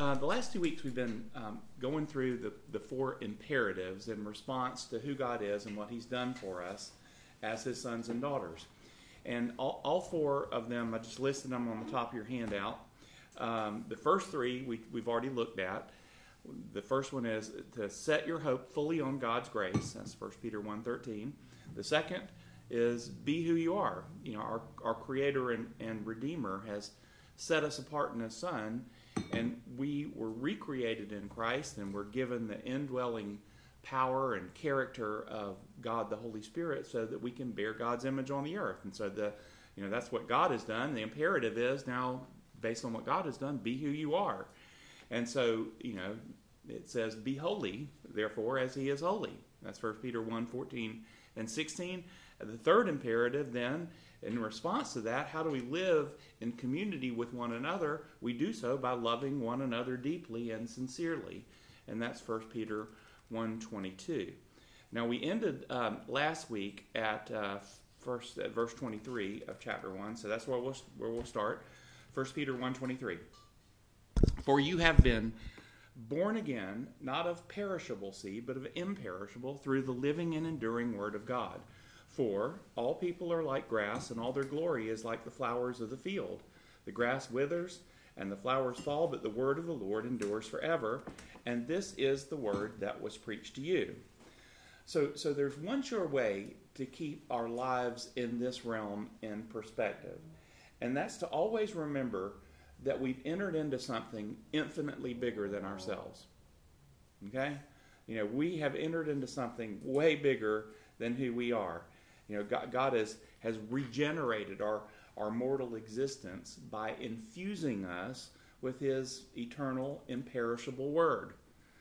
The last 2 weeks we've been going through the four imperatives in response to who God is and what He's done for us as His sons and daughters. And all four of them, I just listed them on the top of your handout. The first three we've already looked at. The first one is to set your hope fully on God's grace. That's 1 Peter 1:13. The second is be who you are. You know, our Creator and Redeemer has set us apart in His Son, and we were recreated in Christ, and we're given the indwelling power and character of God the Holy Spirit so that we can bear God's image on the earth. And so that's what God has done. The imperative is now, based on what God has done, be who you are. And so, it says, be holy, therefore, as He is holy. That's 1 Peter 1:14 and 16. The third imperative then, in response to that, how do we live in community with one another? We do so by loving one another deeply and sincerely. And that's 1 Peter 1:22. Now, we ended last week at verse 23 of chapter 1, so that's where we'll start. 1 Peter 1:23. For you have been born again, not of perishable seed, but of imperishable, through the living and enduring Word of God. For all people are like grass, and all their glory is like the flowers of the field. The grass withers, and the flowers fall, but the word of the Lord endures forever. And this is the word that was preached to you. So there's one sure way to keep our lives in this realm in perspective. And that's to always remember that we've entered into something infinitely bigger than ourselves. Okay? We have entered into something way bigger than who we are. God has regenerated our mortal existence by infusing us with His eternal, imperishable Word.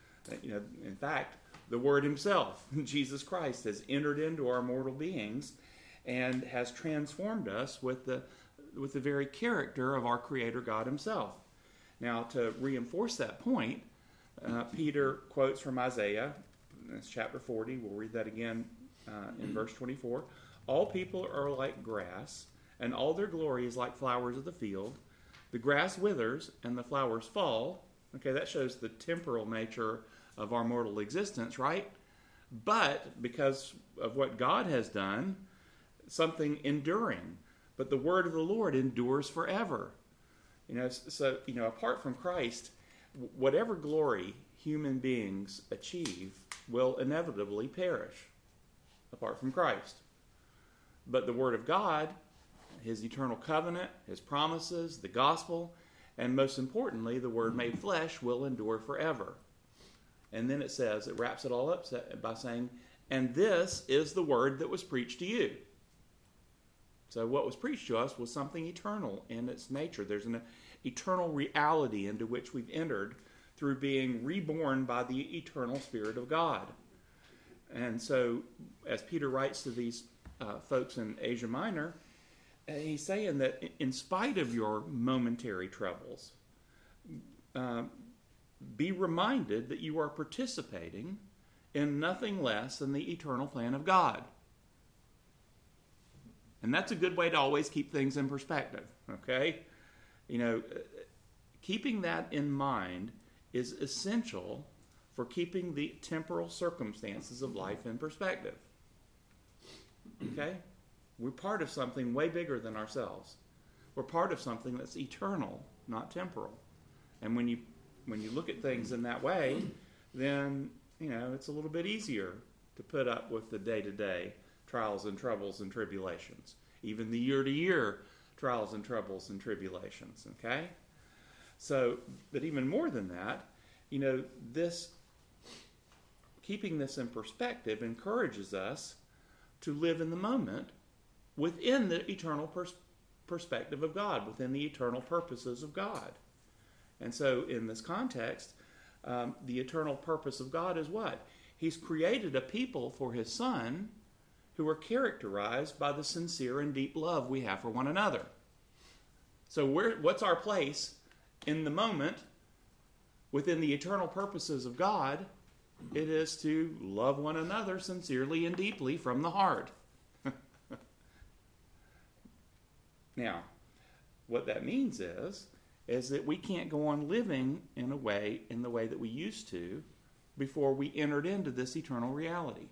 In fact, the Word Himself, Jesus Christ, has entered into our mortal beings and has transformed us with the very character of our Creator God Himself. Now, to reinforce that point, Peter quotes from Isaiah, that's chapter 40. We'll read that again in verse 24. All people are like grass, and all their glory is like flowers of the field. The grass withers, and the flowers fall. Okay, that shows the temporal nature of our mortal existence, right? But because of what God has done, something enduring. But the word of the Lord endures forever. Apart from Christ, whatever glory human beings achieve will inevitably perish apart from Christ. But the Word of God, His eternal covenant, His promises, the gospel, and most importantly, the Word made flesh will endure forever. And then it wraps it all up by saying, and this is the word that was preached to you. So what was preached to us was something eternal in its nature. There's an eternal reality into which we've entered through being reborn by the eternal Spirit of God. And so, as Peter writes to these folks in Asia Minor, he's saying that in spite of your momentary troubles, be reminded that you are participating in nothing less than the eternal plan of God. And that's a good way to always keep things in perspective, okay? Keeping that in mind is essential for keeping the temporal circumstances of life in perspective. Okay? We're part of something way bigger than ourselves. We're part of something that's eternal, not temporal. And when you look at things in that way, then, it's a little bit easier to put up with the day-to-day trials and troubles and tribulations, even the year-to-year trials and troubles and tribulations, okay? So, but even more than that, keeping this in perspective encourages us to live in the moment within the eternal perspective of God, within the eternal purposes of God. And so in this context, the eternal purpose of God is what? He's created a people for His Son who are characterized by the sincere and deep love we have for one another. So what's our place in the moment within the eternal purposes of God? It is to love one another sincerely and deeply from the heart. Now, what that means is is that we can't go on living in the way that we used to before we entered into this eternal reality.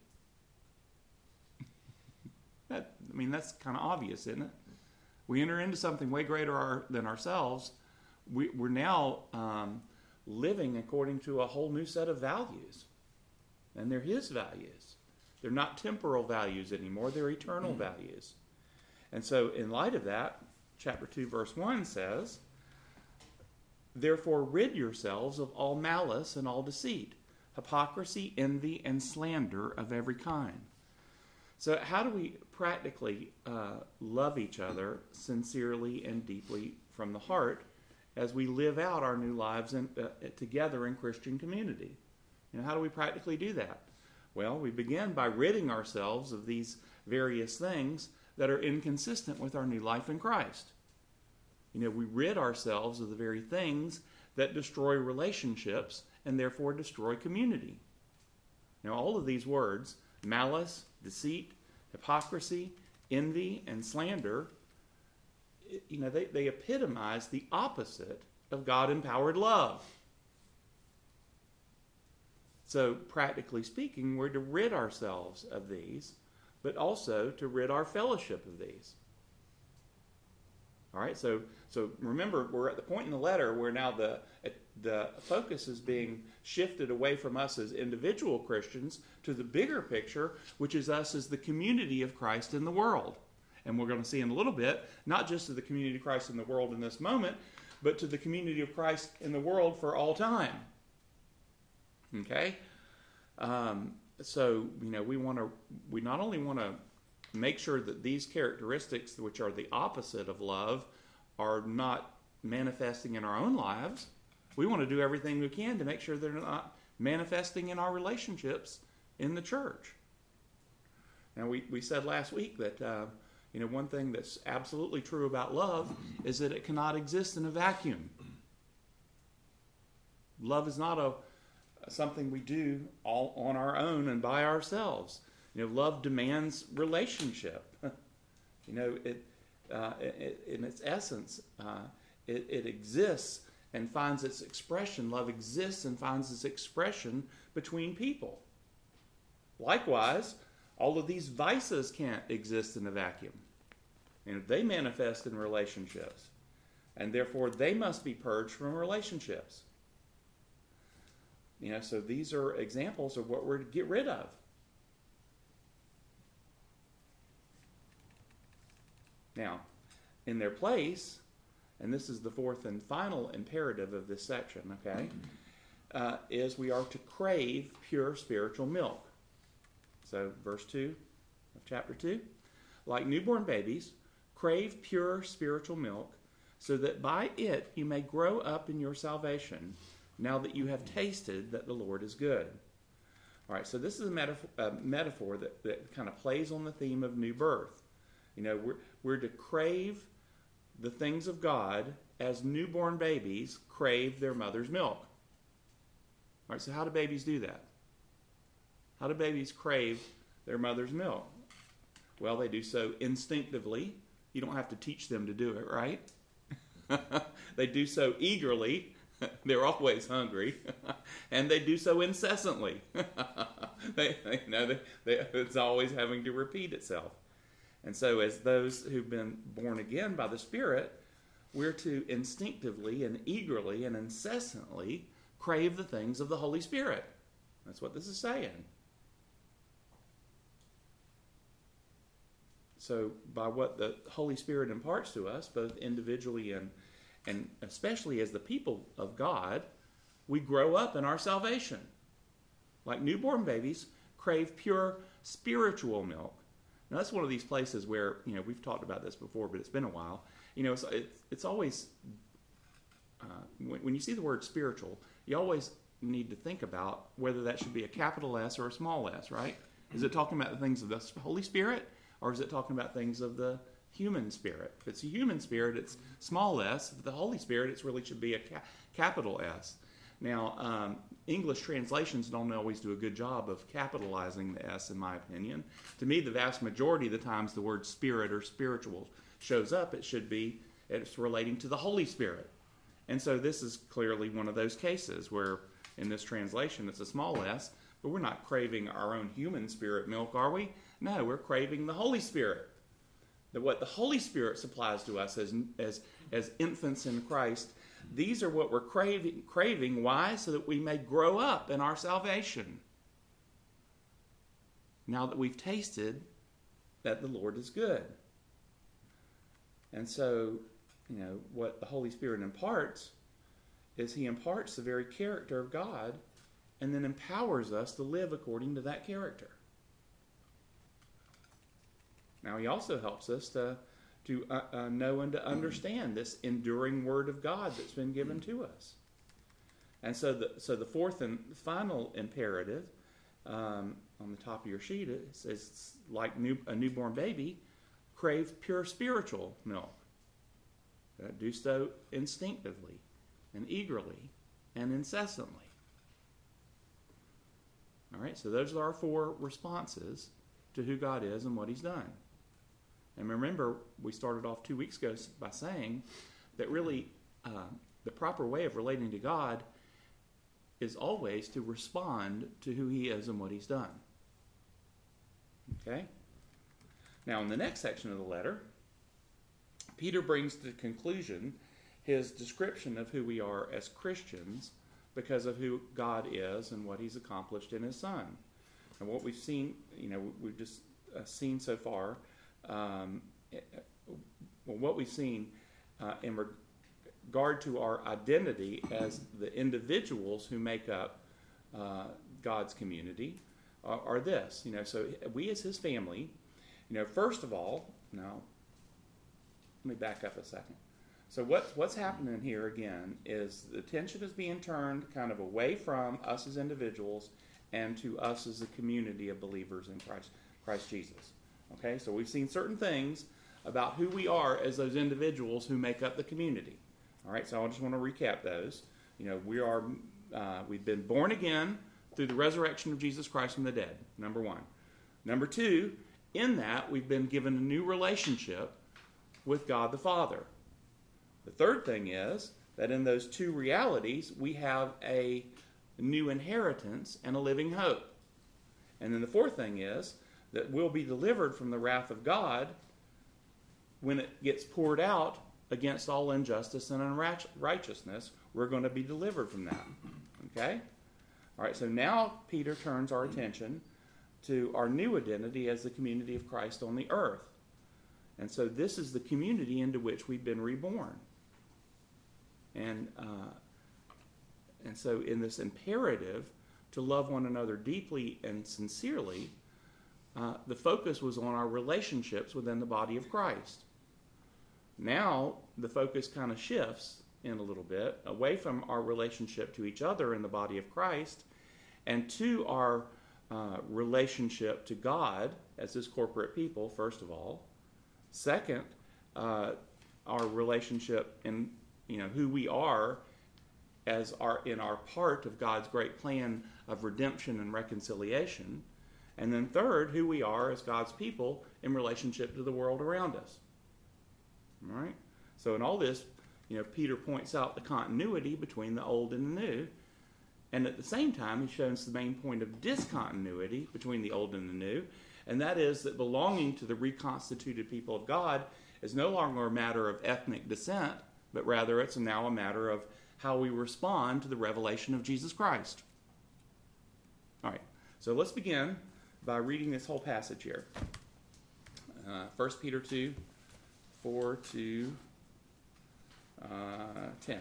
That's kind of obvious, isn't it? We enter into something way greater than ourselves. We're now living according to a whole new set of values. And they're His values. They're not temporal values anymore. They're eternal values. And so in light of that, chapter 2, verse 1 says, "Therefore rid yourselves of all malice and all deceit, hypocrisy, envy, and slander of every kind." So how do we practically love each other sincerely and deeply from the heart as we live out our new lives together in Christian community? How do we practically do that? Well, we begin by ridding ourselves of these various things that are inconsistent with our new life in Christ. We rid ourselves of the very things that destroy relationships and therefore destroy community. All of these words, malice, deceit, hypocrisy, envy, and slander, they epitomize the opposite of God-empowered love. So, practically speaking, we're to rid ourselves of these, but also to rid our fellowship of these. All right, so remember, we're at the point in the letter where now the focus is being shifted away from us as individual Christians to the bigger picture, which is us as the community of Christ in the world. And we're going to see in a little bit, not just to the community of Christ in the world in this moment, but to the community of Christ in the world for all time. Okay? So, we not only want to make sure that these characteristics, which are the opposite of love, are not manifesting in our own lives. We want to do everything we can to make sure they're not manifesting in our relationships in the church. Now, we said last week that one thing that's absolutely true about love is that it cannot exist in a vacuum. Love is not something we do all on our own and by ourselves. Love demands relationship. In its essence, it exists and finds its expression. Love exists and finds its expression between people. Likewise, all of these vices can't exist in a vacuum. They manifest in relationships, and therefore they must be purged from relationships. So these are examples of what we're to get rid of. Now, in their place, and this is the fourth and final imperative of this section, okay, is we are to crave pure spiritual milk. So, verse 2 of chapter 2, "Like newborn babies, crave pure spiritual milk, so that by it you may grow up in your salvation, now that you have tasted that the Lord is good." All right, so this is a metaphor that kind of plays on the theme of new birth. We're to crave the things of God as newborn babies crave their mother's milk. All right, so how do babies do that? How do babies crave their mother's milk? Well, they do so instinctively. You don't have to teach them to do it, right? They do so eagerly. They're always hungry. And they do so incessantly. It's always having to repeat itself. And so as those who've been born again by the Spirit, we're to instinctively and eagerly and incessantly crave the things of the Holy Spirit. That's what this is saying. So by what the Holy Spirit imparts to us, both individually and especially as the people of God, we grow up in our salvation. Like newborn babies, crave pure spiritual milk. Now that's one of these places where, we've talked about this before, but it's been a while. It's always, when you see the word spiritual, you always need to think about whether that should be a capital S or a small s, right? Is it talking about the things of the Holy Spirit, or is it talking about things of the human spirit? If it's a human spirit, it's small s. If the Holy Spirit, it really should be a capital S. Now, English translations don't always do a good job of capitalizing the S, in my opinion. To me, the vast majority of the times the word spirit or spiritual shows up, it's relating to the Holy Spirit. And so this is clearly one of those cases where in this translation it's a small s, but we're not craving our own human spirit milk, are we? No, we're craving the Holy Spirit. That what the Holy Spirit supplies to us as infants in Christ, these are what we're craving. Why? So that we may grow up in our salvation. Now that we've tasted that the Lord is good. And so, what the Holy Spirit imparts is he imparts the very character of God and then empowers us to live according to that character. Now, he also helps us to know and to understand this enduring Word of God that's been given to us. And so the fourth and final imperative on the top of your sheet, it says, like a newborn baby, crave pure spiritual milk. Do so instinctively and eagerly and incessantly. All right, so those are our four responses to who God is and what he's done. And remember, we started off 2 weeks ago by saying that really the proper way of relating to God is always to respond to who he is and what he's done. Okay? Now, in the next section of the letter, Peter brings to conclusion his description of who we are as Christians because of who God is and what he's accomplished in his Son. And what we've seen, we've just seen so far, what we've seen in regard to our identity as the individuals who make up God's community are this. So we as his family, first of all, now let me back up a second. So what's happening here again is the attention is being turned kind of away from us as individuals and to us as a community of believers in Christ Jesus. Okay, so we've seen certain things about who we are as those individuals who make up the community. All right, so I just want to recap those. We've been born again through the resurrection of Jesus Christ from the dead, number one. Number two, in that we've been given a new relationship with God the Father. The third thing is that in those two realities, we have a new inheritance and a living hope. And then the fourth thing is that we'll be delivered from the wrath of God when it gets poured out against all injustice and unrighteousness. We're going to be delivered from that. Okay? All right, so now Peter turns our attention to our new identity as the community of Christ on the earth. And so this is the community into which we've been reborn. And so in this imperative to love one another deeply and sincerely, the focus was on our relationships within the body of Christ. Now the focus kind of shifts in a little bit away from our relationship to each other in the body of Christ and to our relationship to God as his corporate people, first of all. Second, our relationship in who we are as in our part of God's great plan of redemption and reconciliation. And then third, who we are as God's people in relationship to the world around us. All right? So in all this, Peter points out the continuity between the old and the new. And at the same time, he shows the main point of discontinuity between the old and the new. And that is that belonging to the reconstituted people of God is no longer a matter of ethnic descent, but rather it's now a matter of how we respond to the revelation of Jesus Christ. All right, so let's begin by reading this whole passage here. 1 Peter 2, 4 to 10.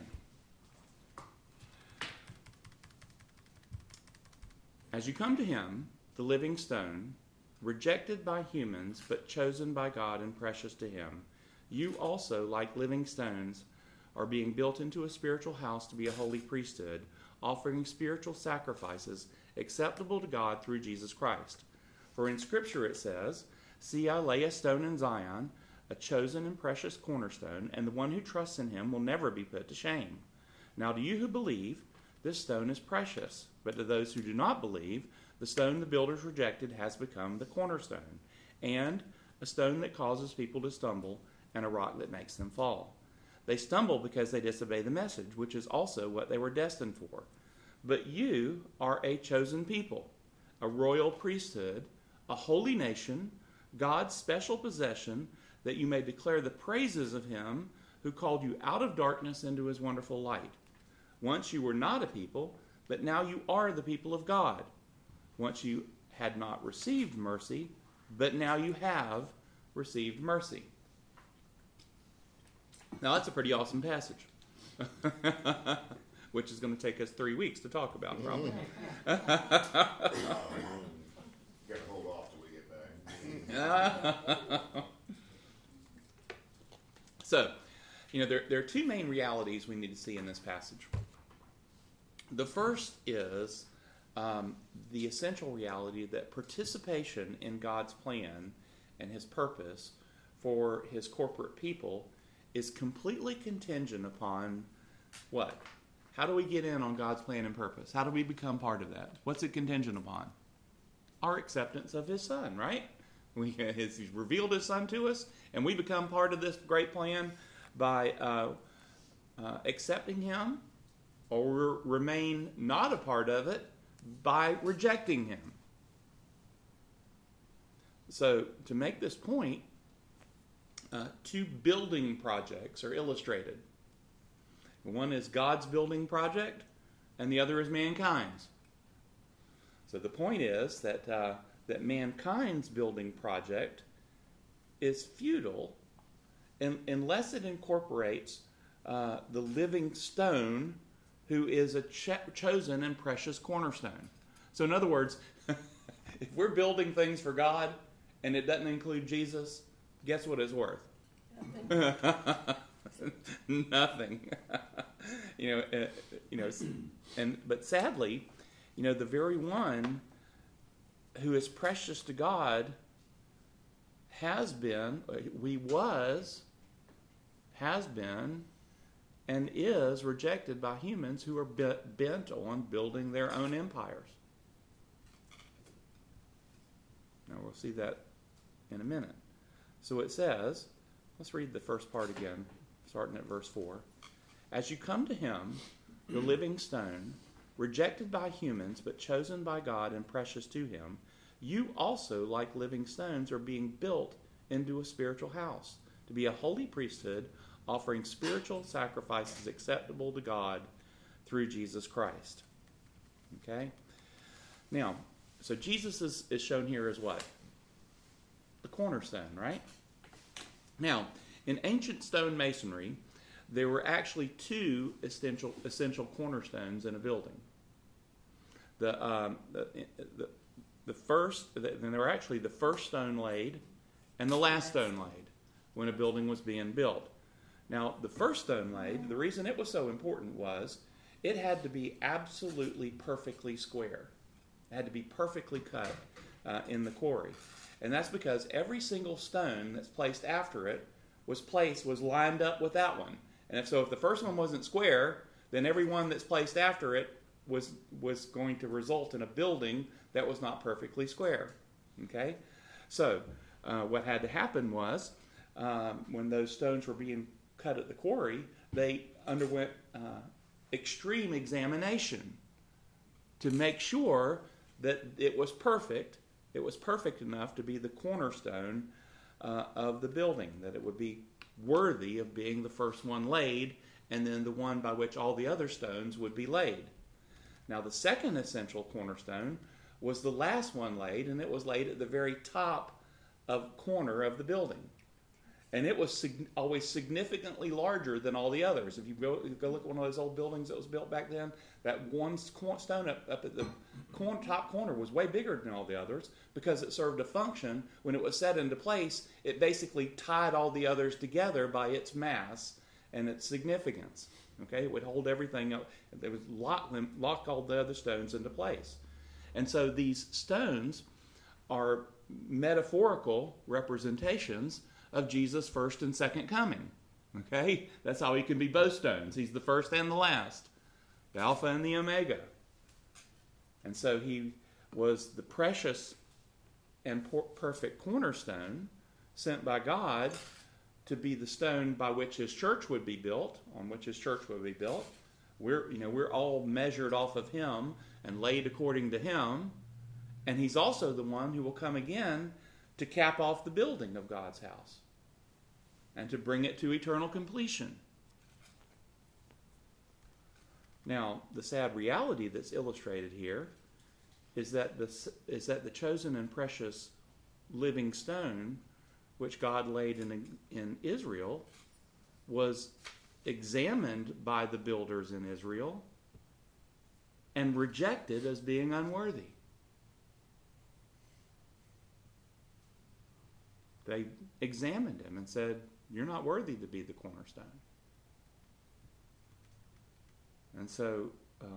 As you come to him, the living stone, rejected by humans, but chosen by God and precious to him, you also, like living stones, are being built into a spiritual house to be a holy priesthood, offering spiritual sacrifices acceptable to God through Jesus Christ. For in Scripture it says, "See, I lay a stone in Zion, a chosen and precious cornerstone, and the one who trusts in him will never be put to shame. Now to you who believe, this stone is precious, but to those who do not believe, the stone the builders rejected has become the cornerstone, and a stone that causes people to stumble, and a rock that makes them fall. They stumble because they disobey the message, which is also what they were destined for. But you are a chosen people, a royal priesthood, a holy nation, God's special possession, that you may declare the praises of him who called you out of darkness into his wonderful light. Once you were not a people, but now you are the people of God. Once you had not received mercy, but now you have received mercy. Now that's a pretty awesome passage, which is going to take us 3 weeks to talk about, probably. Got to hold off till we get back. So, there are two main realities we need to see in this passage. The first is the essential reality that participation in God's plan and his purpose for his corporate people is completely contingent upon what? How do we get in on God's plan and purpose? How do we become part of that? What's it contingent upon? Our acceptance of his Son, right? He's revealed his Son to us, and we become part of this great plan by accepting him, or remain not a part of it by rejecting him. So, to make this point, two building projects are illustrated. One is God's building project, and the other is mankind's. So the point is that that mankind's building project is futile unless it incorporates the living stone, who is a chosen and precious cornerstone. So in other words, if we're building things for God and it doesn't include Jesus, guess what it's worth? Nothing. But sadly, the very one who is precious to God has been, and is rejected by humans who are bent on building their own empires. Now we'll see that in a minute. So it says, let's read the first part again, starting at verse 4. As you come to him, the living stone, rejected by humans but chosen by God and precious to him, you also, like living stones, are being built into a spiritual house, to be a holy priesthood, offering spiritual sacrifices acceptable to God through Jesus Christ. Okay? Now, so Jesus is shown here as what? The cornerstone, right? Now, in ancient stone masonry, there were actually two essential cornerstones in a building. There were actually the first stone laid and the last stone laid when a building was being built. Now, the first stone laid, the reason it was so important was it had to be absolutely perfectly square. It had to be perfectly cut in the quarry. And that's because every single stone that's placed after it was lined up with that one. And if the first one wasn't square, then every one that's placed after it was going to result in a building that was not perfectly square. Okay? So, what had to happen was, when those stones were being cut at the quarry, they underwent extreme examination to make sure that it was perfect. It was perfect enough to be the cornerstone of the building, that it would be worthy of being the first one laid, and then the one by which all the other stones would be laid. Now, the second essential cornerstone was the last one laid, and it was laid at the very top corner of the building. And it was always significantly larger than all the others. If you go look at one of those old buildings that was built back then, that one stone up at the top corner was way bigger than all the others, because it served a function. When it was set into place, it basically tied all the others together by its mass and its significance. Okay, it would hold everything up. It would lock all the other stones into place. And so these stones are metaphorical representations of Jesus' first and second coming. Okay? That's how he can be both stones. He's the first and the last, the Alpha and the Omega. And so he was the precious and perfect cornerstone sent by God to be the stone by which his church would be built, on which his church would be built. We're all measured off of him and laid according to him. And he's also the one who will come again to cap off the building of God's house and to bring it to eternal completion. Now, the sad reality that's illustrated here is that the chosen and precious living stone which God laid in Israel was examined by the builders in Israel and rejected as being unworthy. They examined him and said, "You're not worthy to be the cornerstone." And so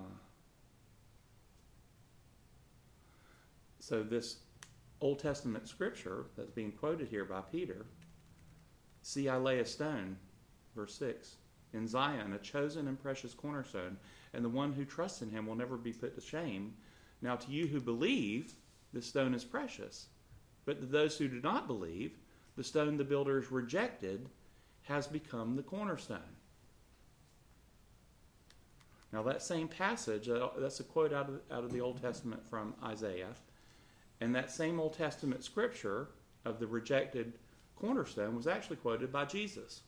this Old Testament scripture that's being quoted here by Peter, "See, I lay a stone," verse 6, "in Zion, a chosen and precious cornerstone, and the one who trusts in him will never be put to shame. Now to you who believe, the stone is precious. But to those who do not believe, the stone the builders rejected has become the cornerstone." Now that same passage, that's a quote out of the Old Testament from Isaiah. And that same Old Testament scripture of the rejected cornerstone was actually quoted by Jesus.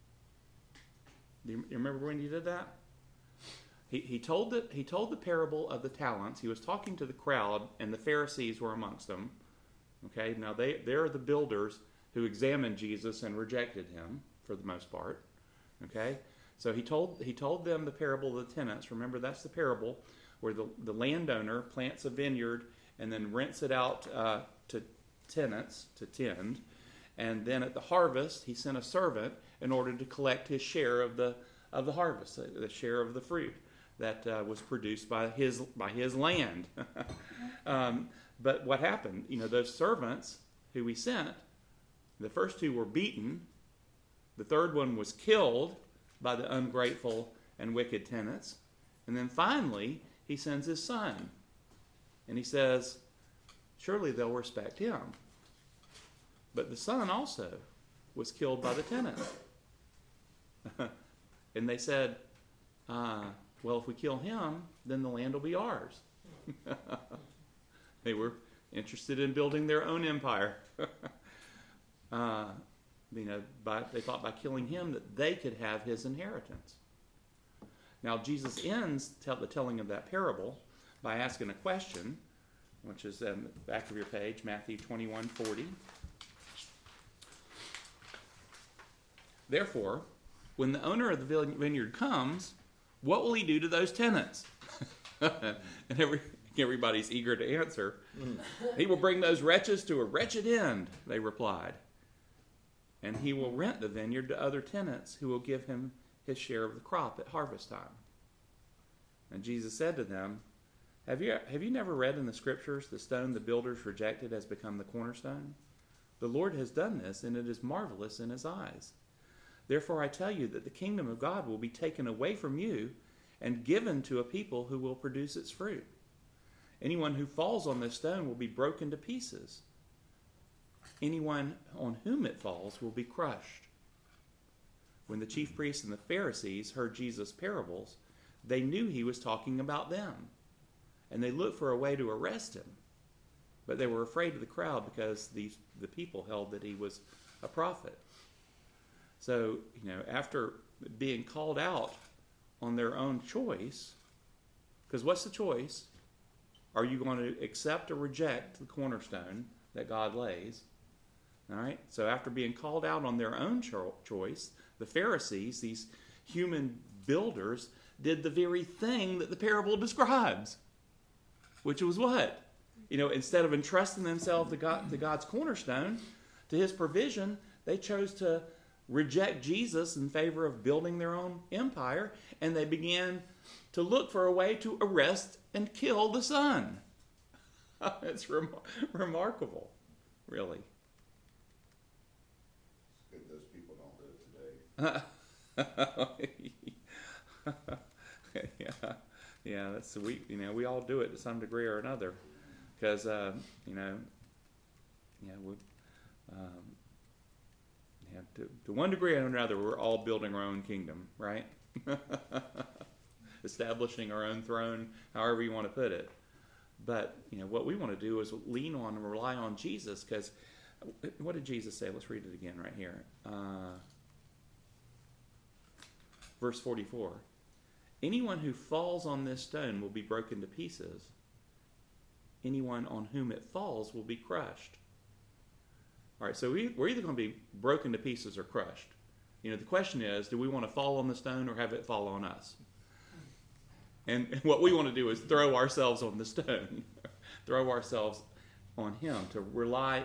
Do you remember when he did that? He told the parable of the talents. He was talking to the crowd, and the Pharisees were amongst them. Okay, now they're the builders who examined Jesus and rejected him for the most part. Okay, so he told them the parable of the tenants. Remember, that's the parable where the landowner plants a vineyard and then rents it out to tenants to tend. And then at the harvest, he sent a servant in order to collect his share of the harvest, the share of the fruit that was produced by his land. But what happened? Those servants who he sent, the first two were beaten. The third one was killed by the ungrateful and wicked tenants. And then finally, he sends his son. And he says, surely they'll respect him. But the son also was killed by the tenants. And they said, well, if we kill him, then the land will be ours. They were interested in building their own empire. They thought by killing him that they could have his inheritance. Now, Jesus ends the telling of that parable by asking a question, which is in the back of your page, Matthew 21:40. Therefore, when the owner of the vineyard comes, what will he do to those tenants? And everybody's eager to answer. He will bring those wretches to a wretched end, they replied. And he will rent the vineyard to other tenants who will give him his share of the crop at harvest time. And Jesus said to them, Have you never read in the scriptures, the stone the builders rejected has become the cornerstone? The Lord has done this, and it is marvelous in his eyes. Therefore I tell you that the kingdom of God will be taken away from you and given to a people who will produce its fruit. Anyone who falls on this stone will be broken to pieces. Anyone on whom it falls will be crushed. When the chief priests and the Pharisees heard Jesus' parables, they knew he was talking about them, and they looked for a way to arrest him. But they were afraid of the crowd because the people held that he was a prophet. So, after being called out on their own choice, because what's the choice? Are you going to accept or reject the cornerstone that God lays? All right. So after being called out on their own choice, the Pharisees, these human builders, did the very thing that the parable describes, which was what? Instead of entrusting themselves to God's cornerstone, to his provision, they chose to reject Jesus in favor of building their own empire, and they began to look for a way to arrest and kill the Son. It's remarkable, really. It's good those people don't do it today. Yeah. That's we all do it to some degree or another, because to one degree or another, we're all building our own kingdom, right? Establishing our own throne, however you want to put it. But what we want to do is lean on and rely on Jesus, because what did Jesus say? Let's read it again right here. Verse 44. Anyone who falls on this stone will be broken to pieces. Anyone on whom it falls will be crushed. All right, so we're either going to be broken to pieces or crushed. The question is, do we want to fall on the stone or have it fall on us? And what we want to do is throw ourselves on the stone, throw ourselves on Him, to rely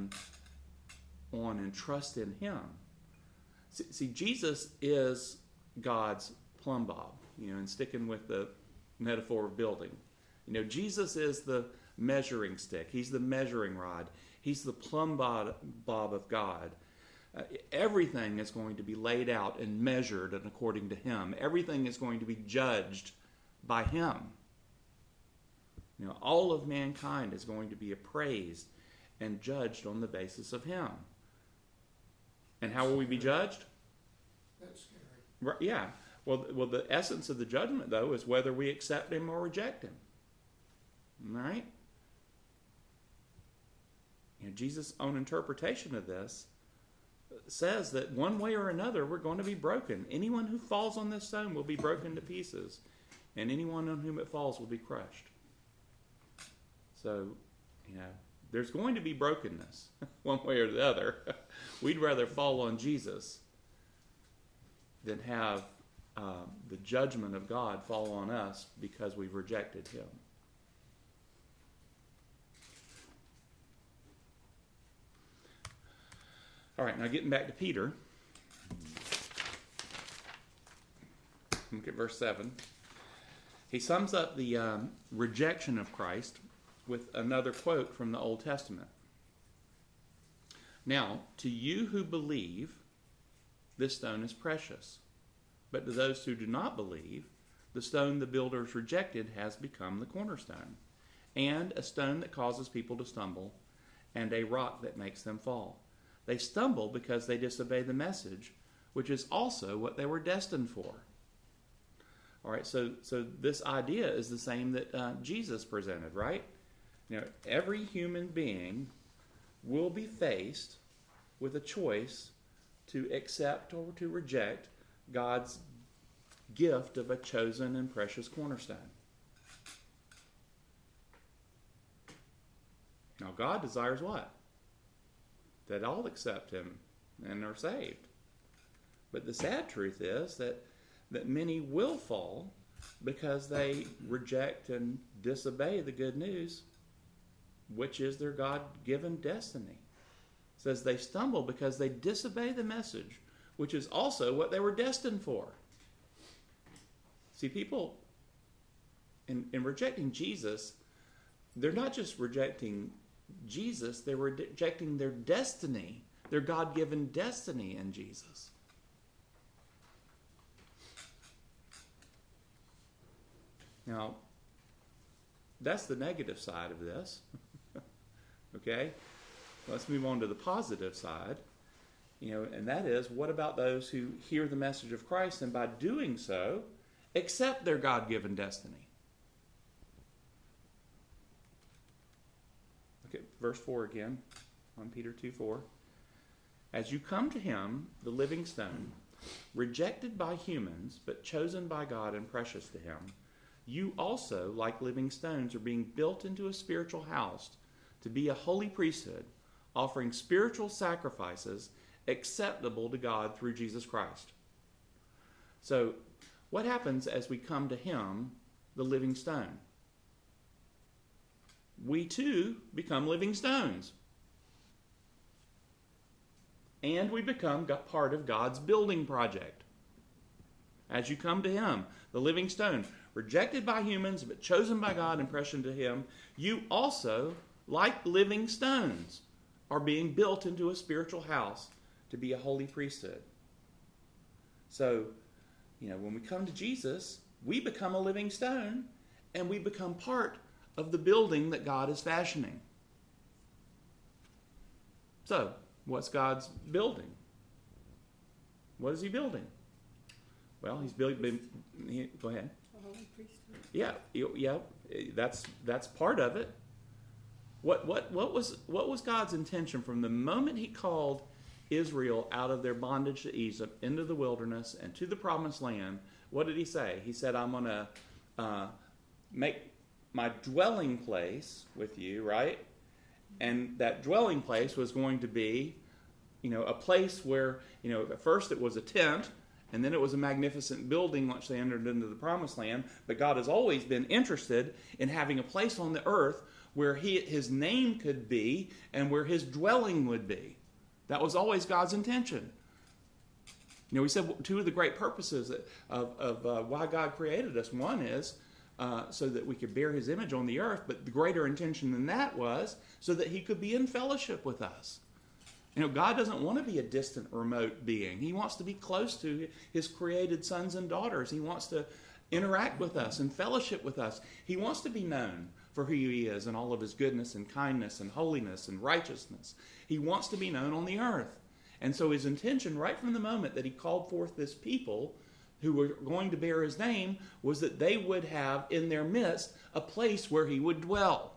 on and trust in Him. See, Jesus is God's plumb bob, and sticking with the metaphor of building. Jesus is the measuring stick. He's the measuring rod. He's the plumb bob of God. Everything is going to be laid out and measured and according to Him. Everything is going to be judged by Him. All of mankind is going to be appraised and judged on the basis of Him. And how will we be judged? That's scary. Right, yeah. Well, the essence of the judgment, though, is whether we accept Him or reject Him. All right? Jesus' own interpretation of this says that one way or another we're going to be broken. Anyone who falls on this stone will be broken to pieces, and anyone on whom it falls will be crushed. So, there's going to be brokenness one way or the other. We'd rather fall on Jesus than have the judgment of God fall on us because we've rejected Him. All right, now getting back to Peter. Look at verse 7. He sums up the rejection of Christ with another quote from the Old Testament. Now, to you who believe, this stone is precious. But to those who do not believe, the stone the builders rejected has become the cornerstone, and a stone that causes people to stumble, and a rock that makes them fall. They stumble because they disobey the message, which is also what they were destined for. All right, so this idea is the same that Jesus presented, right? Every human being will be faced with a choice to accept or to reject God's gift of a chosen and precious cornerstone. Now, God desires what? That all accept Him and are saved. But the sad truth is that many will fall because they reject and disobey the good news, which is their God-given destiny. It says they stumble because they disobey the message, which is also what they were destined for. See, people, in rejecting Jesus, they're not just rejecting Jesus, they were rejecting their destiny, their God-given destiny in Jesus. Now, that's the negative side of this. Okay? Let's move on to the positive side. And that is, what about those who hear the message of Christ and by doing so, accept their God-given destiny? Look at verse 4 again, 1 Peter 2:4. As you come to Him, the living stone, rejected by humans, but chosen by God and precious to Him, you also, like living stones, are being built into a spiritual house to be a holy priesthood, offering spiritual sacrifices acceptable to God through Jesus Christ. So, what happens as we come to Him, the living stone? We too become living stones. And we become part of God's building project. As you come to Him, the living stone, rejected by humans, but chosen by God and precious to Him, you also, like living stones, are being built into a spiritual house to be a holy priesthood. So, when we come to Jesus, we become a living stone, and we become part of the building that God is fashioning. So, what's God's building? What is he building? Well, he's building. Go ahead. A holy priesthood. Yeah. That's part of it. What was God's intention from the moment He called Israel out of their bondage to Egypt into the wilderness and to the promised land? What did He say? He said, "I'm going to make my dwelling place with you," right? And that dwelling place was going to be, a place where, at first it was a tent, and then it was a magnificent building once they entered into the promised land. But God has always been interested in having a place on the earth where His name could be and where His dwelling would be. That was always God's intention. We said two of the great purposes of why God created us. One is so that we could bear His image on the earth, but the greater intention than that was so that He could be in fellowship with us. God doesn't want to be a distant, remote being. He wants to be close to His created sons and daughters. He wants to interact with us and fellowship with us. He wants to be known for who He is and all of His goodness and kindness and holiness and righteousness. He wants to be known on the earth. And so His intention, right from the moment that He called forth this people who were going to bear His name, was that they would have in their midst a place where He would dwell.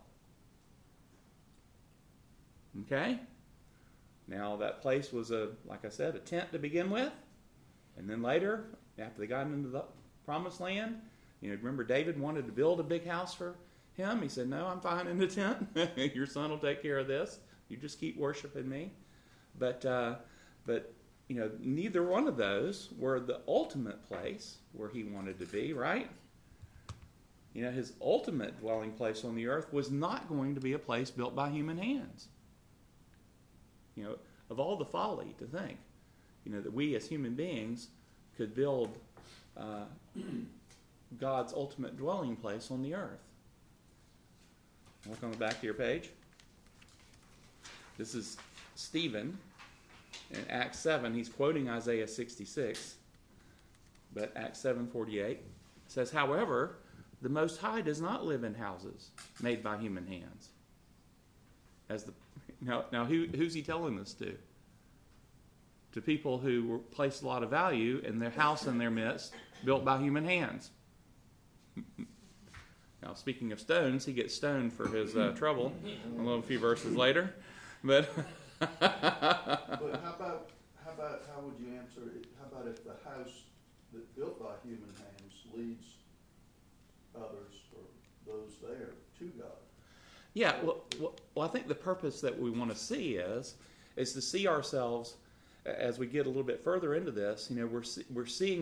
Okay? Now, that place was, like I said, a tent to begin with. And then later, after they got into the promised land, remember David wanted to build a big house for him. He said, "No, I'm fine in the tent. Your son will take care of this. You just keep worshiping me." But neither one of those were the ultimate place where He wanted to be, right? His ultimate dwelling place on the earth was not going to be a place built by human hands. Of all the folly to think, that we as human beings could build God's ultimate dwelling place on the earth. Look on the back of your page. This is Stephen in Acts 7. He's quoting Isaiah 66, but Acts 7:48 says, "However, the Most High does not live in houses made by human hands." Now, who's He telling this to? To people who placed a lot of value in their house in their midst, built by human hands. Now, speaking of stones, he gets stoned for his trouble a few verses later. But But how would you answer it? How about if the house that's built by human hands leads others or those there to God? Yeah, well, I think the purpose that we want to see is to see ourselves as we get a little bit further into this. We're seeing,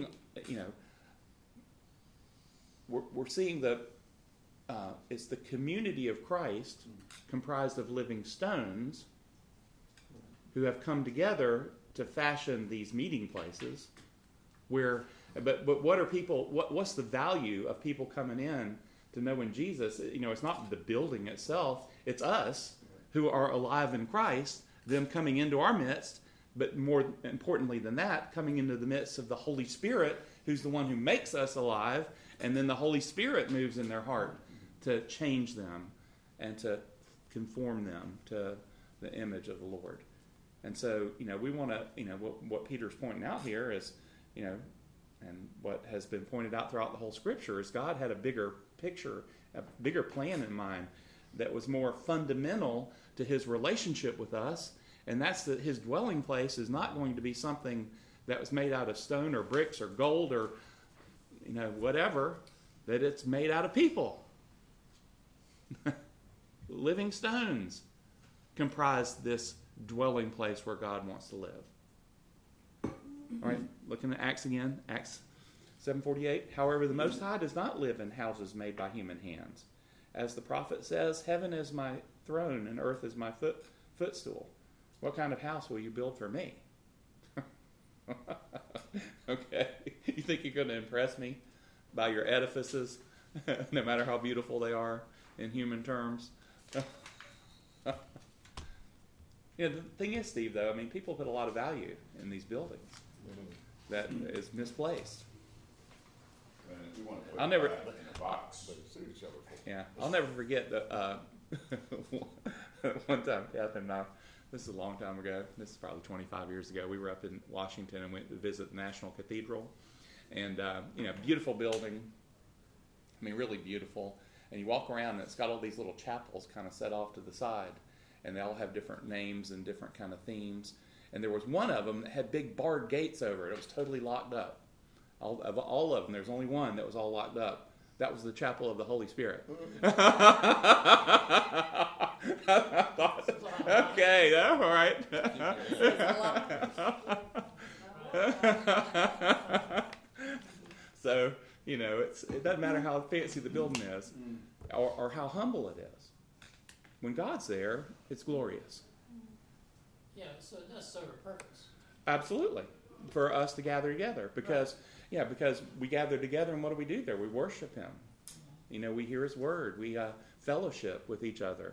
we're seeing the it's the community of Christ comprised of living stones who have come together to fashion these meeting places. But what are people? What's the value of people coming in to knowing Jesus? It's not the building itself; it's us who are alive in Christ. Them coming into our midst, but more importantly than that, coming into the midst of the Holy Spirit, who's the one who makes us alive, and then the Holy Spirit moves in their heart to change them and to conform them to the image of the Lord. And so, we want to, what Peter's pointing out here is, and what has been pointed out throughout the whole Scripture is God had a bigger picture, a bigger plan in mind that was more fundamental to His relationship with us, and that's that His dwelling place is not going to be something that was made out of stone or bricks or gold or, whatever, that it's made out of people. Living stones comprise this dwelling place where God wants to live. All right, looking at Acts again, Acts 7:48. "However, the Most High does not live in houses made by human hands. As the prophet says, 'Heaven is my throne and earth is my footstool.' What kind of house will you build for me?" Okay, you think you're going to impress me by your edifices, no matter how beautiful they are in human terms? The thing is, Steve, though, people put a lot of value in these buildings that is misplaced. You want to put I'll never- it in a box. Yeah, I'll never forget that one time Catherine and I This is a long time ago. This is probably 25 years ago. We were up in Washington and went to visit the National Cathedral. And, beautiful building. I mean, really beautiful. And you walk around and it's got all these little chapels kind of set off to the side. And they all have different names and different kind of themes. And there was one of them that had big barred gates over it. It was totally locked up. Of all of them, there's only one that was all locked up. That was the Chapel of the Holy Spirit. I thought, okay, all right. So, it doesn't matter how fancy the building is or how humble it is. When God's there, it's glorious. Yeah, so it does serve a purpose. Absolutely. For us to gather together. Because we gather together, and what do there? We worship Him. We hear His Word. We fellowship with each other.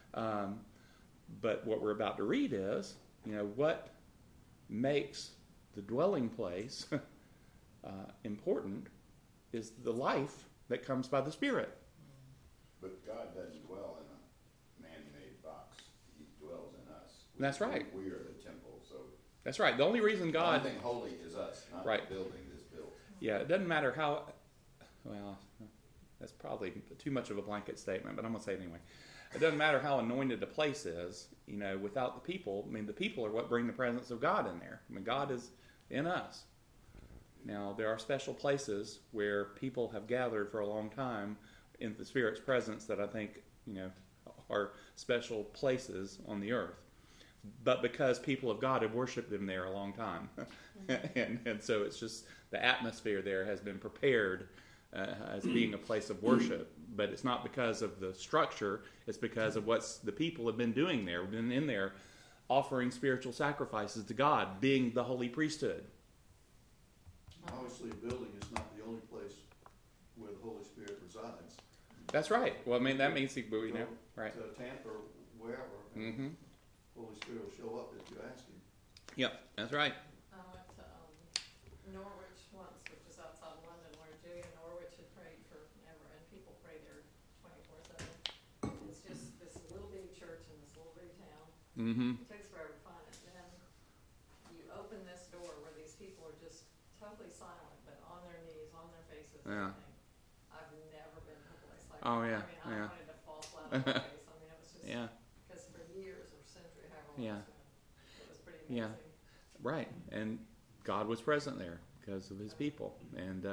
But what we're about to read is, what makes the dwelling place important is the life that comes by the Spirit. But God doesn't dwell in a man-made box. He dwells in us. That's right. We are the temple, so. That's right. The only reason God... The only thing holy is us, not right. the building that's built. Yeah, it doesn't matter how... Well, that's probably too much of a blanket statement, but I'm going to say it anyway. It doesn't matter how anointed a place is, without the people. I mean, the people are what bring the presence of God in there. I mean, God is in us. Now, there are special places where people have gathered for a long time in the Spirit's presence that I think, are special places on the earth. But because people of God have worshipped Him there a long time. and so it's just the atmosphere there has been prepared as being a place of worship. But it's not because of the structure. It's because of what the people have been doing there. Been in there offering spiritual sacrifices to God, being the holy priesthood. Obviously, a building is not the only place where the Holy Spirit resides. That's right. Well, I mean, that means, right. To Tampa or wherever, Mm-hmm. Holy Spirit will show up if you ask Him. Yep, that's right. I went to Norwich once, which is outside London, where Julia Norwich had prayed forever, and people pray there 24/7. It's just this little bitty church in this little bitty town. Mm-hmm. It takes forever to find it. Then you open this door where these people are just totally silent, but on their knees, on their faces, Yeah. everything. I've never been to a place like Oh, that. yeah, I mean, I yeah. wanted to fall flat on my face. I mean, it was just, Yeah, because for years or century, however long Yeah. it was pretty Yeah. amazing. right. And God was present there because of His people. And,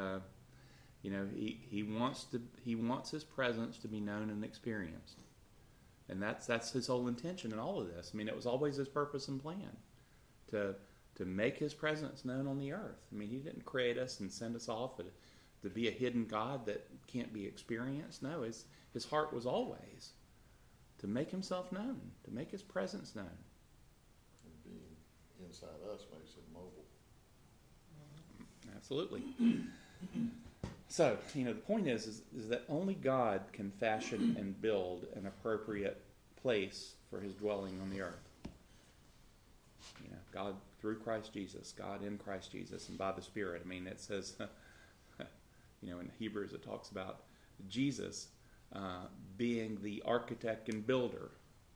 he wants His presence to be known and experienced. And that's His whole intention in all of this. I mean, it was always His purpose and plan to make His presence known on the earth. I mean, He didn't create us and send us off to be a hidden God that can't be experienced. No, His heart was always to make Himself known, to make His presence known. And being inside us makes it mobile. Absolutely. So, the point is that only God can fashion and build an appropriate place for His dwelling on the earth. God through Christ Jesus, God in Christ Jesus, and by the Spirit. I mean, it says, in Hebrews it talks about Jesus being the architect and builder.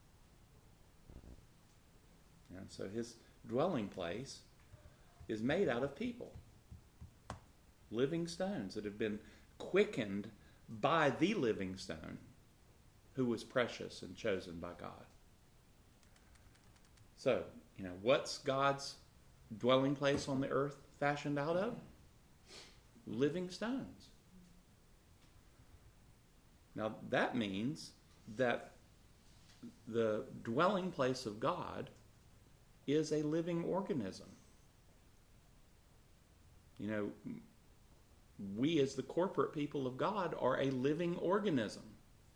And so His dwelling place is made out of people. Living stones that have been quickened by the living stone who was precious and chosen by God. So, what's God's dwelling place on the earth fashioned out of? Living stones. Now, that means that the dwelling place of God is a living organism. We as the corporate people of God are a living organism.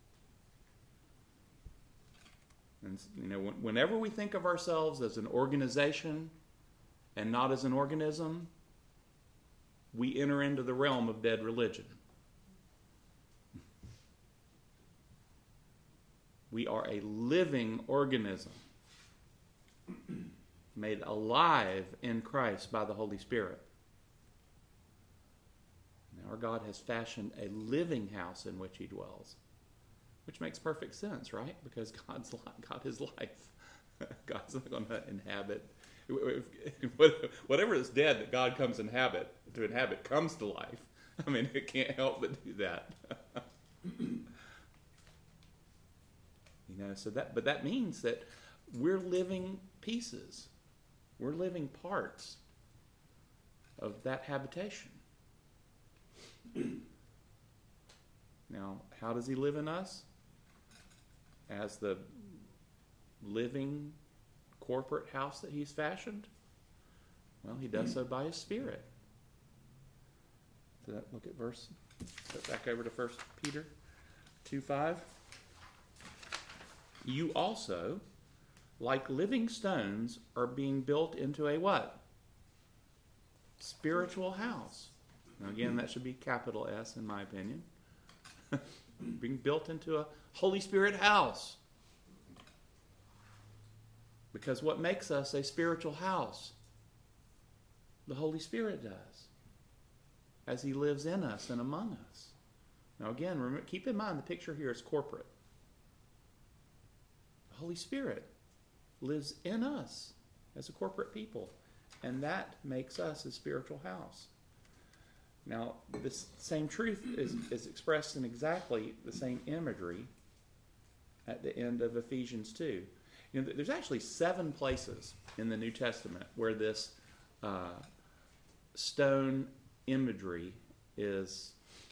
And, whenever we think of ourselves as an organization and not as an organism, we enter into the realm of dead religion. We are a living organism made alive in Christ by the Holy Spirit. Now, our God has fashioned a living house in which He dwells, which makes perfect sense, right? Because God is life. God's not going to inhabit. Whatever is dead that God comes to inhabit comes to life. I mean, it can't help but do that. But that means that we're living pieces. We're living parts of that habitation. Now, how does he live in us? As the living corporate house that he's fashioned? Well, he does so by his Spirit. Look at back over to 1 Peter 2:5. You also, like living stones, are being built into a what? Spiritual house. Now again, that should be capital S in my opinion. Being built into a Holy Spirit house. Because what makes us a spiritual house? The Holy Spirit does. As he lives in us and among us. Now again, remember, keep in mind the picture here is corporate. The Holy Spirit lives in us as a corporate people. And that makes us a spiritual house. Now, this same truth is expressed in exactly the same imagery at the end of Ephesians 2. You know, there's actually 7 places in the New Testament where this stone imagery is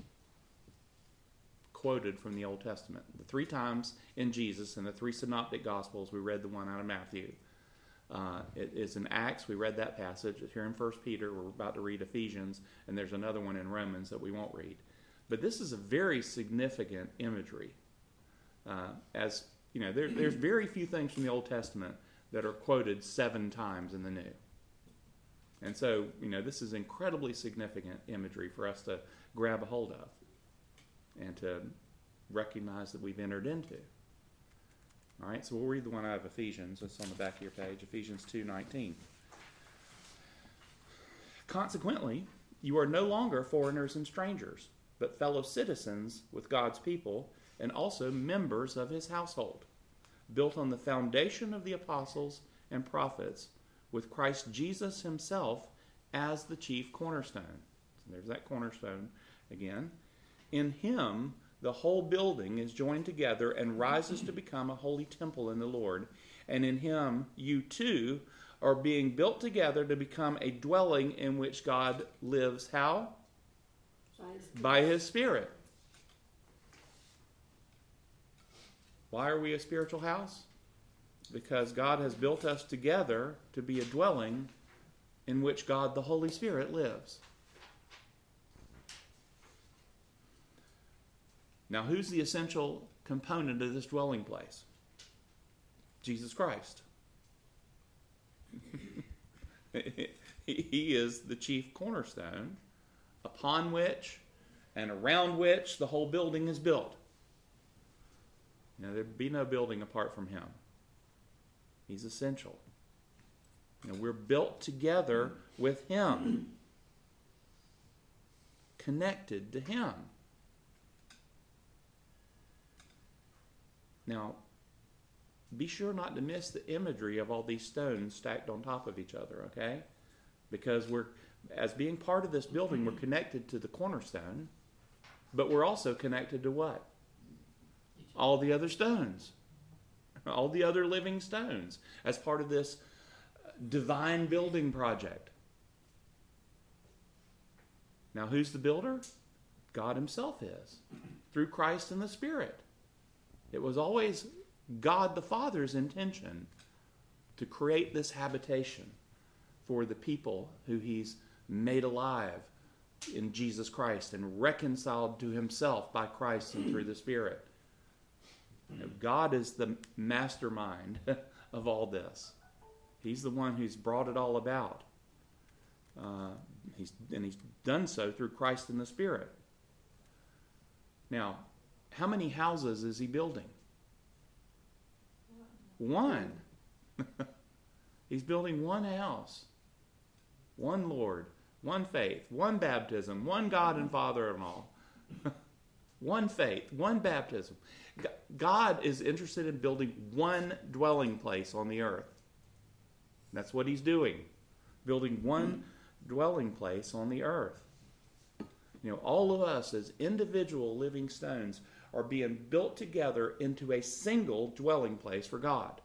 quoted from the Old Testament. The 3 times in Jesus, in the 3 synoptic Gospels, we read the one out of Matthew. It is in Acts, we read that passage. It's here in 1 Peter, we're about to read Ephesians, and there's another one in Romans that we won't read. But this is a very significant imagery. As you know, there's very few things from the Old Testament that are quoted 7 times in the New. And so, you know, this is incredibly significant imagery for us to grab a hold of and to recognize that we've entered into. All right, so we'll read the one out of Ephesians. It's on the back of your page, Ephesians 2:19. Consequently, you are no longer foreigners and strangers, but fellow citizens with God's people and also members of his household, built on the foundation of the apostles and prophets, with Christ Jesus himself as the chief cornerstone. So there's that cornerstone again. In him, the whole building is joined together and rises to become a holy temple in the Lord. And in him, you too are being built together to become a dwelling in which God lives. How? By his Spirit. Why are we a spiritual house? Because God has built us together to be a dwelling in which God, the Holy Spirit, lives. Now, who's the essential component of this dwelling place? Jesus Christ. He is the chief cornerstone upon which and around which the whole building is built. Now, there'd be no building apart from him. He's essential. You know, we're built together with him, connected to him. Now, be sure not to miss the imagery of all these stones stacked on top of each other, okay? Because as being part of this building, we're connected to the cornerstone, but we're also connected to what? All the other stones. All the other living stones as part of this divine building project. Now, who's the builder? God himself is, through Christ and the Spirit. It was always God the Father's intention to create this habitation for the people who he's made alive in Jesus Christ and reconciled to himself by Christ and through the Spirit. You know, God is the mastermind of all this. He's the one who's brought it all about. He's done so through Christ and the Spirit. Now, how many houses is he building? One. He's building one house. One Lord. One faith. One baptism. One God and Father of all. one faith, one baptism. God is interested in building one dwelling place on the earth. That's what he's doing, building one dwelling place on the earth. You know, all of us as individual living stones are being built together into a single dwelling place for God.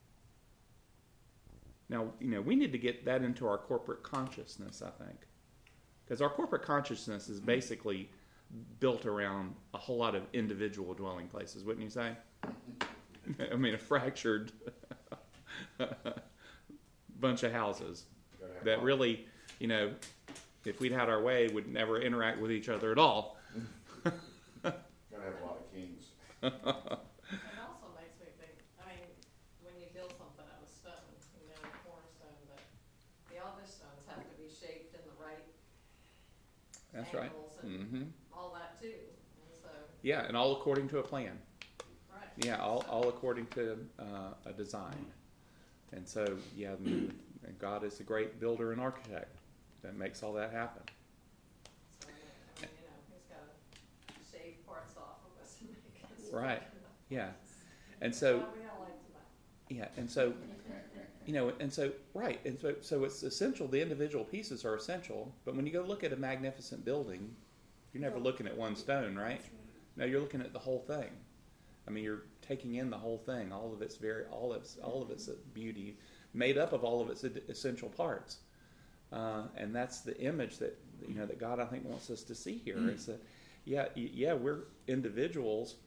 Now, you know, we need to get that into our corporate consciousness, I think. Because our corporate consciousness is basically built around a whole lot of individual dwelling places, wouldn't you say? I mean, a fractured bunch of houses that really, you know, if we'd had our way, would never interact with each other at all. Gotta have a lot of kings. It also makes me think, I mean, when you build something out of stone, you know, cornerstone, but the other stones have to be shaped in the right That's right. angles and Mm-hmm. all that too. And so, Yeah, and all according to a plan. right. Yeah, all according to a design. And so, yeah, God is a great builder and architect that makes all that happen. So, I mean, you know, he's got to shave parts off of us and make us. Right. fit in the Yeah. places. And so, Well, we all like to know. yeah, and so, you know, and so, right, and so it's essential, the individual pieces are essential, but when you go look at a magnificent building, you're never looking at one stone, right? No, you're looking at the whole thing. I mean, you're taking in the whole thing, all of its beauty, made up of all of its essential parts. And that's the image that, you know, that God, I think, wants us to see here, is that, yeah, we're individuals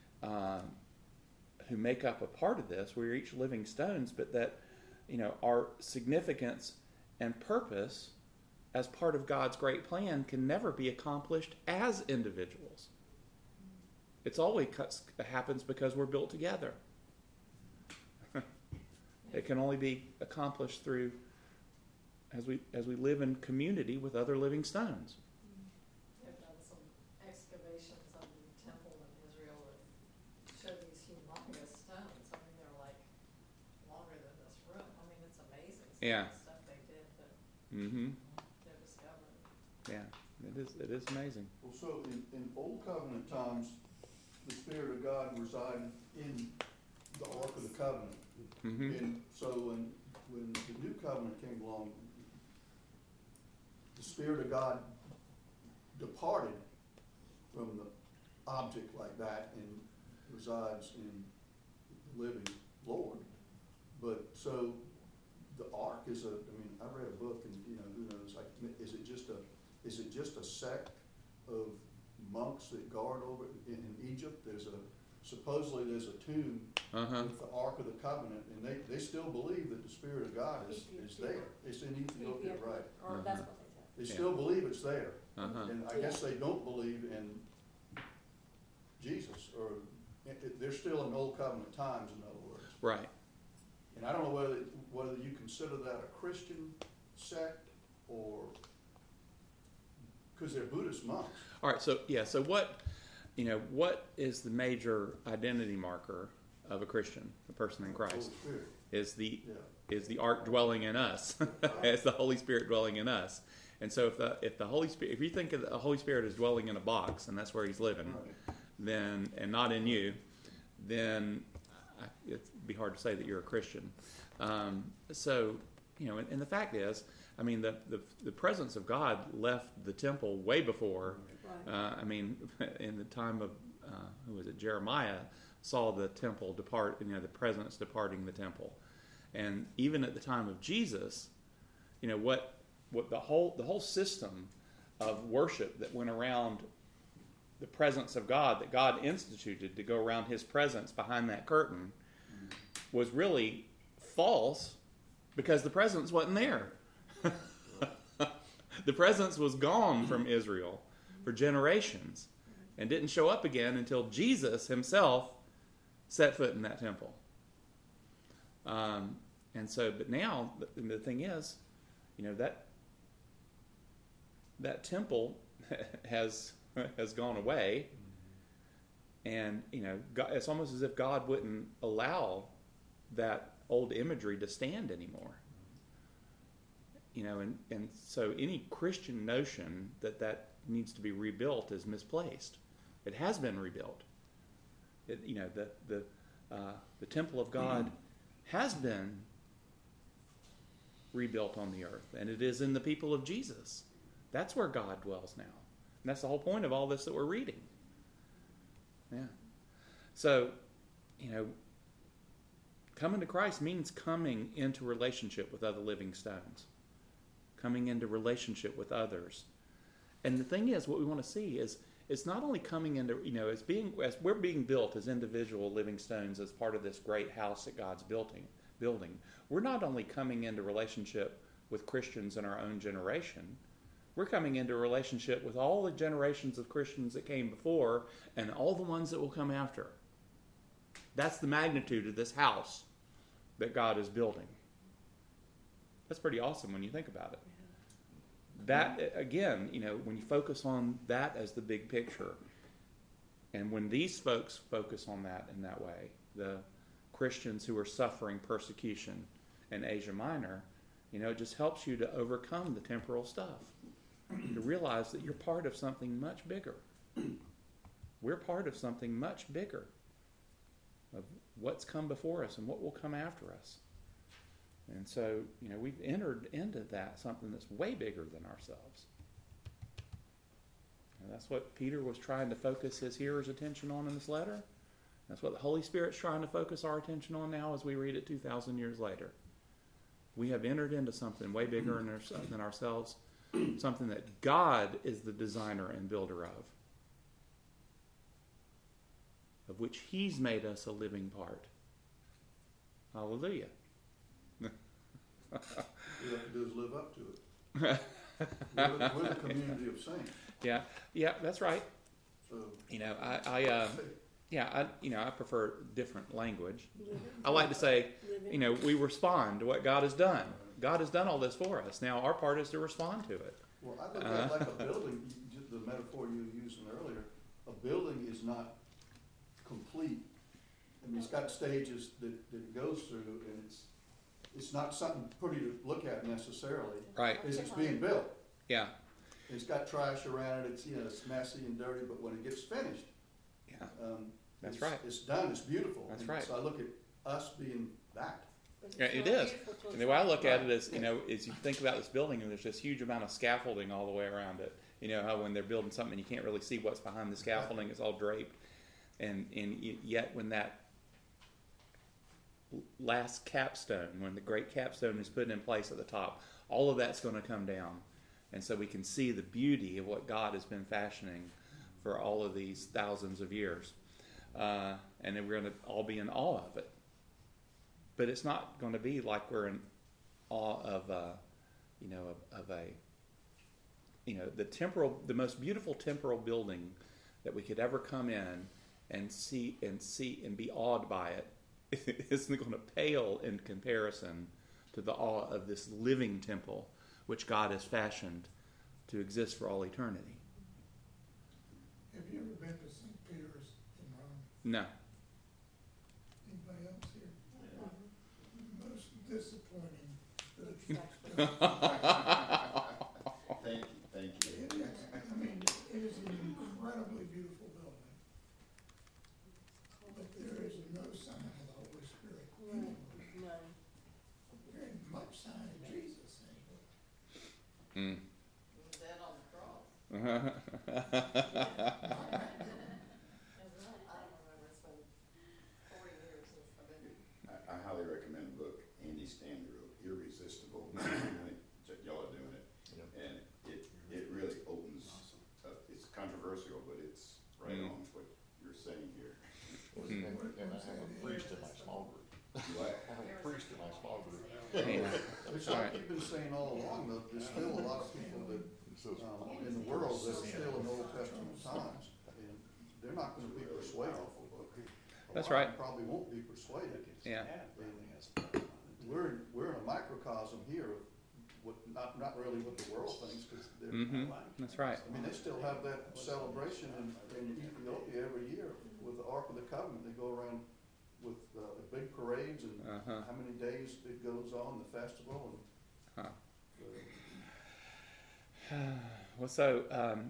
who make up a part of this. We're each living stones, but that, you know, our significance and purpose as part of God's great plan can never be accomplished as individuals. It's always happens because we're built together. It can only be accomplished through as we live in community with other living stones. They've done some excavations of the temple in Israel that show these humongous stones. I mean, they're like longer than this room. I mean, it's amazing some Yeah. of the stuff they did that Mm-hmm. they're discovering. Yeah, it is amazing. Well, so in Old Covenant times, the Spirit of God resided in the Ark of the Covenant. Mm-hmm. And so when the New Covenant came along, the Spirit of God departed from the object like that and resides in the living Lord. But so the Ark is I read a book, and you know, who knows, like, is it just a sect of monks that guard over it in Egypt? Supposedly there's a tomb Uh-huh. with the Ark of the Covenant, and they still believe that the Spirit of God is there. It's in Ethiopia, right? Or that's what they said. They Yeah. still believe it's there. Uh-huh. And I guess they don't believe in Jesus, or they're still in Old Covenant times, in other words. Right. And I don't know whether you consider that a Christian sect, or, because they're Buddhist monks. All right. So what is the major identity marker of a Christian, a person in Christ? Holy Spirit. Is the Ark dwelling in us? Is the Holy Spirit dwelling in us? And so if the Holy Spirit, if you think of the Holy Spirit is dwelling in a box and that's where He's living, Right. then, and not in you, then it'd be hard to say that you're a Christian. So, you know, and the fact is, I mean, the presence of God left the temple way before. Right. I mean, in the time of who was it? Jeremiah saw the temple depart. You know, the presence departing the temple, and even at the time of Jesus, you know what the whole system of worship that went around the presence of God, that God instituted to go around His presence behind that curtain, was really false because the presence wasn't there. The presence was gone from Israel for generations and didn't show up again until Jesus Himself set foot in that temple. And so, but now the thing is, you know, that temple has gone away, and you know, God, it's almost as if God wouldn't allow that old imagery to stand anymore. You know, and so any Christian notion that needs to be rebuilt is misplaced. It has been rebuilt. The temple of God has been rebuilt on the earth, and it is in the people of Jesus. That's where God dwells now. And that's the whole point of all this that we're reading. Yeah. So, coming to Christ means coming into relationship with other living stones. Coming into relationship with others. And the thing is, what we want to see is it's not only coming into, as we're being built as individual living stones as part of this great house that God's building. We're not only coming into relationship with Christians in our own generation, we're coming into a relationship with all the generations of Christians that came before and all the ones that will come after. That's the magnitude of this house that God is building. That's pretty awesome when you think about it. That, again, when you focus on that as the big picture, and when these folks focus on that in that way, the Christians who are suffering persecution in Asia Minor, it just helps you to overcome the temporal stuff. To realize that you're part of something much bigger. We're part of something much bigger. Of what's come before us and what will come after us. And so, we've entered into that, something that's way bigger than ourselves. And that's what Peter was trying to focus his hearers' attention on in this letter. That's what the Holy Spirit's trying to focus our attention on now as we read it 2,000 years later. We have entered into something way bigger than ourselves, something that God is the designer and builder of which He's made us a living part. Hallelujah. What we have to do is live up to it. We're the community of saints. Yeah, that's right. So I prefer different language. I like to say, we respond to what God has done. God has done all this for us. Now our part is to respond to it. Well, I look at it like a building, the metaphor you were using earlier, a building is not complete. I mean, it's got stages that it goes through, and it's not something pretty to look at necessarily. Right. As it's being built. Yeah. It's got trash around it, it's messy and dirty, but when it gets finished, that's it's, right. It's done, it's beautiful. That's and right. So I look at us being that. Yeah, it is. And the way I look at it is, is you think about this building and there's this huge amount of scaffolding all the way around it. How when they're building something you can't really see what's behind the scaffolding, it's all draped. And yet when that last capstone, when the great capstone is put in place at the top, all of that's going to come down. And so we can see the beauty of what God has been fashioning for all of these thousands of years. And then we're going to all be in awe of it. But it's not going to be like we're in awe of the most beautiful temporal building that we could ever come in and see and be awed by it. Isn't going to pale in comparison to the awe of this living temple which God has fashioned to exist for all eternity. Have you ever been to St. Peter's in Rome? No. Anybody else here? Most disappointing. Thank you. It is, it is an incredibly beautiful building. But there is no sign of the Holy Spirit anywhere. There ain't much sign of Jesus anywhere. Dead on the cross. Mm. I don't remember, it's been 40 years since I've been. I highly recommend the book Andy Stanley wrote, Irresistible. Y'all are doing it. Yep. And it really opens up. It's controversial, but it's right on what you're saying here. And I have a priest in my small group. What? I have a priest in my small group. It's like you've been saying all along, though, there's still a lot of people that in the world that are still in Old Testament times, and they're not going to be persuaded. That's A lot right. of them probably won't be persuaded. Yeah. We're in a microcosm here of what not really what the world thinks, because they're. Mm-hmm. That's right. I mean, they still have that celebration in Ethiopia every year with the Ark of the Covenant. They go around with big parades and how many days it goes on, the festival. And, Well, so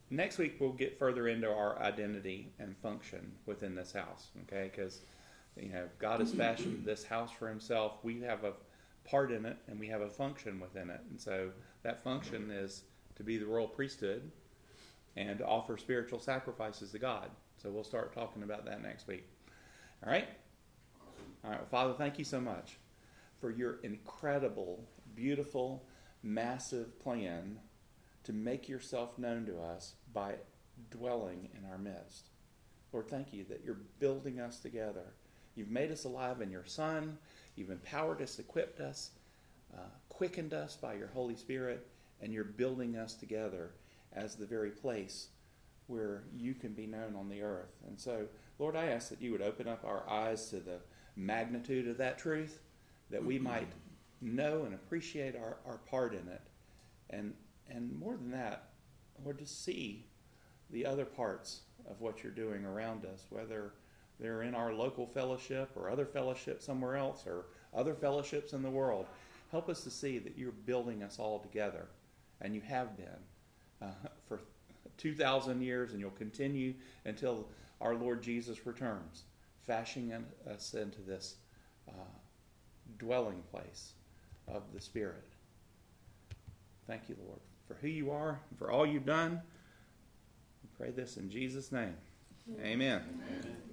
next week we'll get further into our identity and function within this house, okay? Because, God has fashioned this house for himself. We have a part in it, and we have a function within it. And so that function is to be the royal priesthood and to offer spiritual sacrifices to God. So we'll start talking about that next week. All right? All right. Well, Father, thank you so much for your incredible, beautiful, massive plan to make yourself known to us by dwelling in our midst. Lord, thank you that you're building us together. You've made us alive in your Son. You've empowered us, equipped us, quickened us by your Holy Spirit, and you're building us together as the very place where you can be known on the earth. And so, Lord, I ask that you would open up our eyes to the magnitude of that truth, that we might know and appreciate our part in it. And more than that, Lord, to see the other parts of what you're doing around us, whether they're in our local fellowship or other fellowships somewhere else or other fellowships in the world. Help us to see that you're building us all together, and you have been for 2,000 years, and you'll continue until our Lord Jesus returns, fashioning us into this dwelling place of the Spirit. Thank you, Lord, for who you are and for all you've done. We pray this in Jesus' name. Amen.